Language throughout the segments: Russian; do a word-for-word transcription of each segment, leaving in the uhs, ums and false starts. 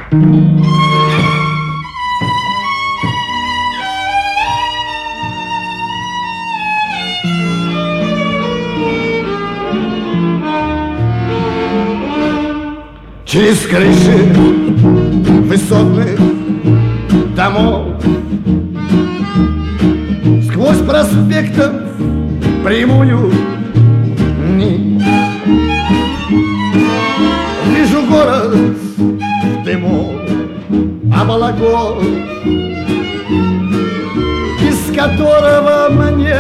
Через крыши высотных домов, сквозь проспектов прямую нить, вижу город в дыму облаков, без которого мне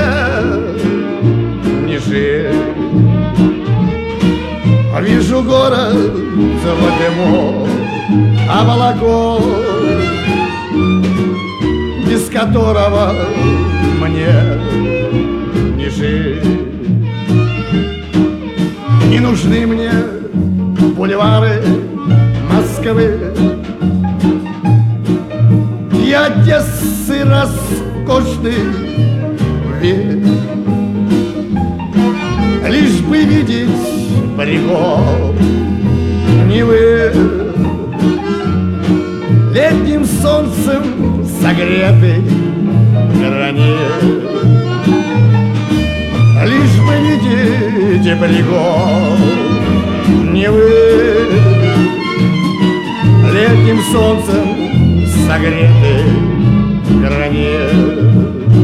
не жить. Вижу город в дыму облаков, без которого мне не жить. Не нужны мне бульвары Москвы и Одессы роскошный вид, лишь бы видеть берегов Невы, летним солнцем согретый гранит, лишь бы видеть берегов Невы, летним солнцем согретый гранит.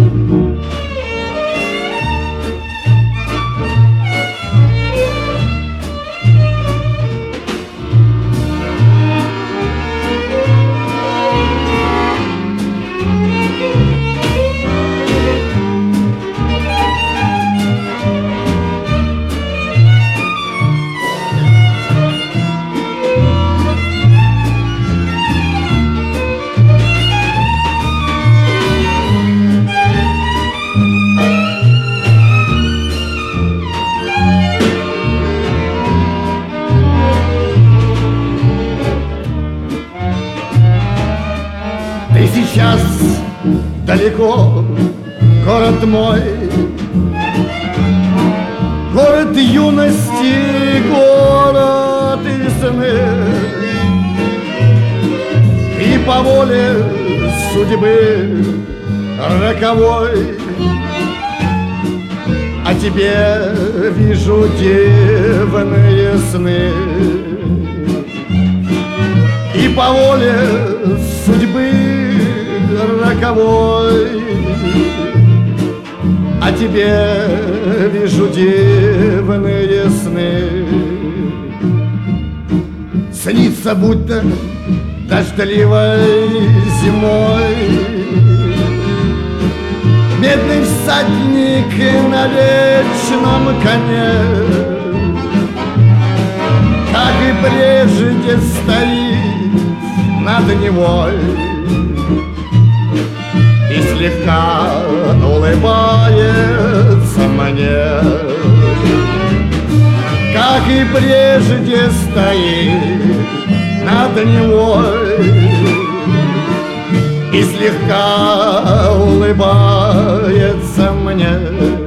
Ты сейчас далеко, город мой, город юности, город весны, и по воле судьбы роковой о тебе вижу дивные сны, и по воле судьбы роковой о тебе вижу дивные сны. Снится будто дождливой зимой медный всадник на вечном коне, как и прежде стоит над Невой и слегка улыбается мне, как и прежде стоит над Невой и слегка улыбается мне.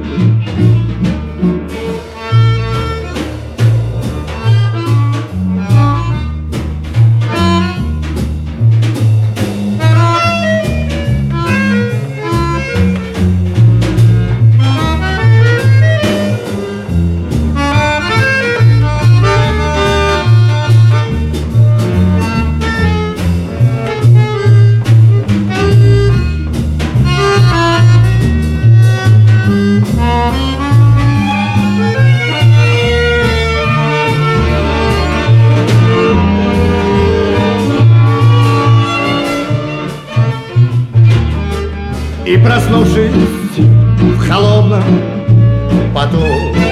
И проснувшись в холодном поту,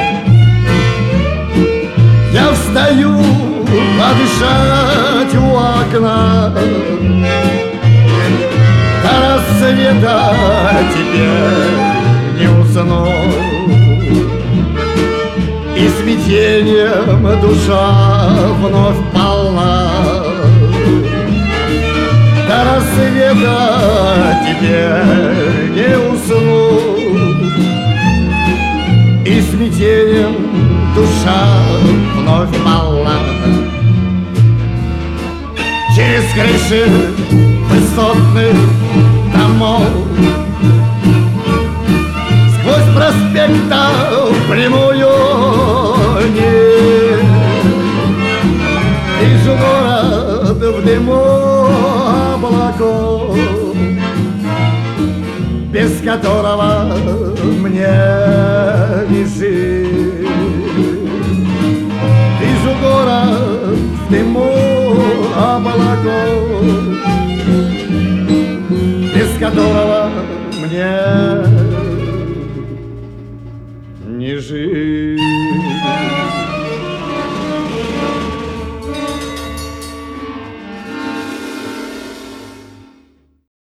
я встаю подышать у окна. До рассвета теперь не усну, и смятением душа вновь полна. До рассвета теперь не усну, и смятением душа вновь полна. Через без крыши высотных домов. Сквозь проспектов прямую нить вижу город в дыму облаков, без которого мне не жить. Вижу город в дыму облаков, без которого мне не жить.